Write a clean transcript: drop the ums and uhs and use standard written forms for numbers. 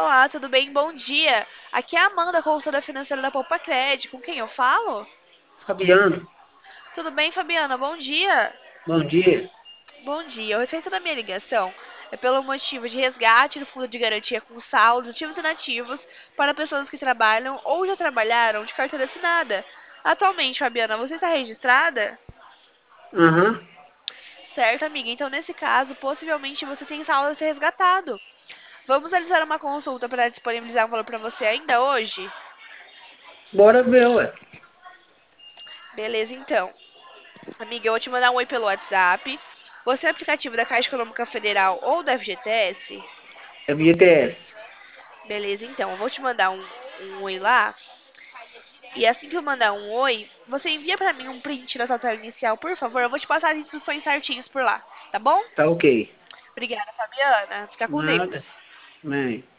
Olá, tudo bem? Bom dia. Aqui é a Amanda, consultora financeira da Poupa Cred. Com quem eu falo? Fabiano, Tudo bem, Fabiana? Bom dia. bom dia. Bom dia. O receita da minha ligação é pelo motivo de resgate do fundo de garantia com saldos ativos e inativos para pessoas que trabalham ou já trabalharam de carteira assinada. Atualmente, Fabiana, você está registrada? Aham. Certo, amiga. Então, nesse caso, possivelmente você tem saldo a ser resgatado. Vamos realizar uma consulta para disponibilizar um valor para você ainda hoje? Bora ver, ué. Beleza, então. Amiga, eu vou te mandar um oi pelo WhatsApp. Você é aplicativo da Caixa Econômica Federal ou da FGTS? É FGTS. Beleza, então. Eu vou te mandar um oi lá. E assim que eu mandar um oi, você envia pra mim um print da sua tela inicial, por favor. Eu vou te passar as instruções certinhas por lá, tá bom? Tá ok. Obrigada, Fabiana. Fica com Nada. Deus. Bem.